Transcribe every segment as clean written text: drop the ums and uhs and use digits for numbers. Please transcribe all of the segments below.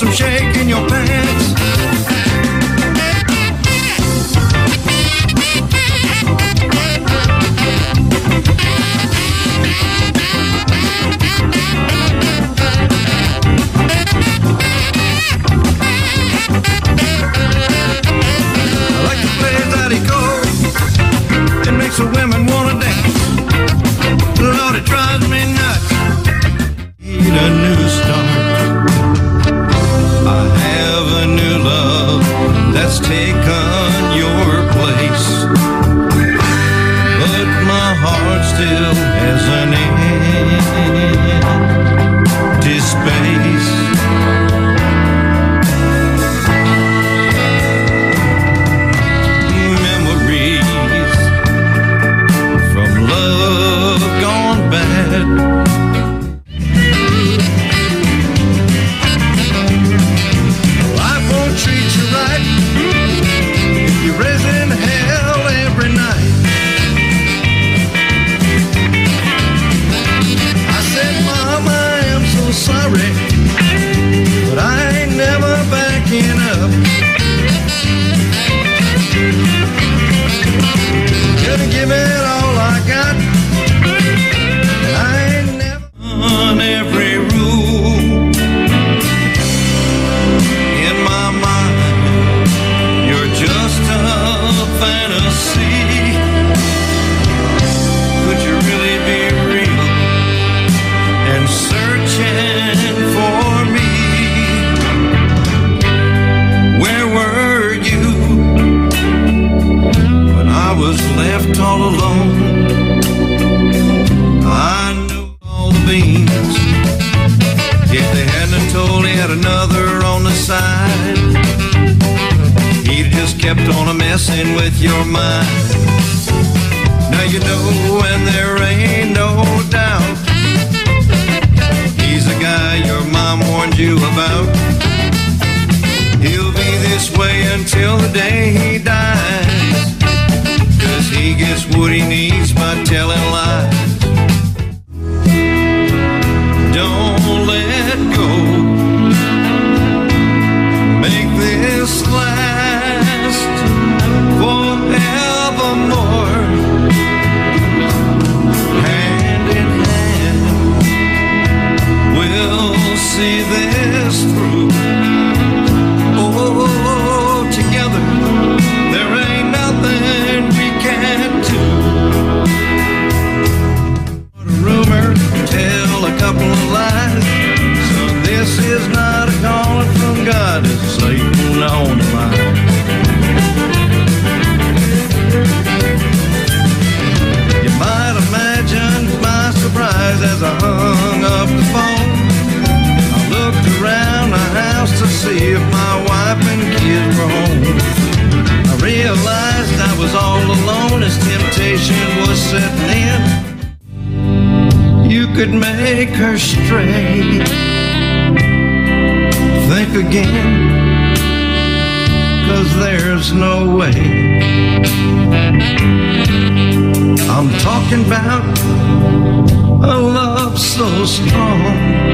some shake in your pants. I like the way that he goes. It makes the women wanna dance. Lord, it drives me nuts. Need a new start. I have a new love that's taken your place, but my heart still has an empty space. Memories from love gone bad. Life won't treat you right if you're raising hell every night. I said, Mom, I am so sorry, but I ain't never backing up. Gonna give it all I got, and I ain't never on every rule. In my mind, you're just a fantasy. Could you really be real and searching for me? Where were you when I was left all alone? I knew all the beans. If they hadn't told he had another on the side, he'd just kept on messing with your mind. Now you know, and there ain't no doubt, he's the guy your mom warned you about. He'll be this way until the day he dies, 'cause he gets what he needs by telling lies. Don't let go. Make this last forevermore. Hand in hand, we'll see this through. Oh, together, there ain't nothing we can't do. A rumor, tell a couple of lies. So this is not a calling from God, it's Satan on the line. You might imagine my surprise as I hung up the phone. I looked around the house to see if my wife and kids were home. I realized I was all alone as temptation was setting in. You could make her stray. Think again, 'cause there's no way. I'm talking about a love so strong.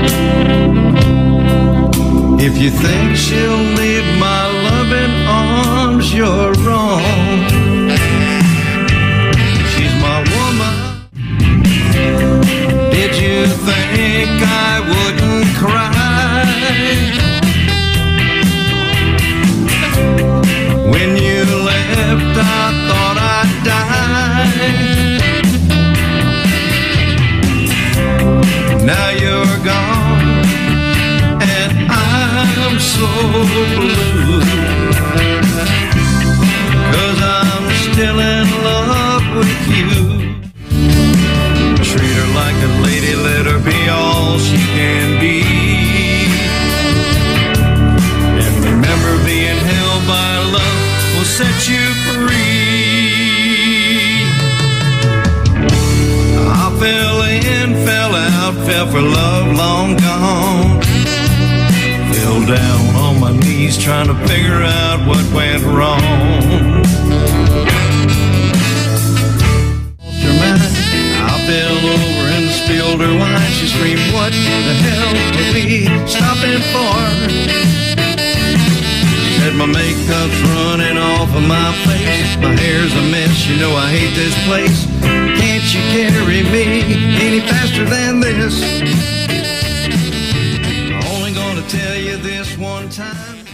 If you think she'll leave my loving arms, you're wrong. She's my woman. Did you think I wouldn't cry when you left? I thought I'd die. Now you're gone, and I'm so blue, 'cause I'm still in love with you. Treat her like a lady, let her be all she can be. And remember, being held by love will set you free. I fell in, fell out, fell for love long gone. Fell down on my knees trying to figure out what went wrong. I fell over and spilled her wine. She screamed, what the hell are we stopping for? that my makeup's running off of my face. My hair's a mess, you know I hate this place. Can't you carry me any faster than this? I'm only gonna tell you this one time.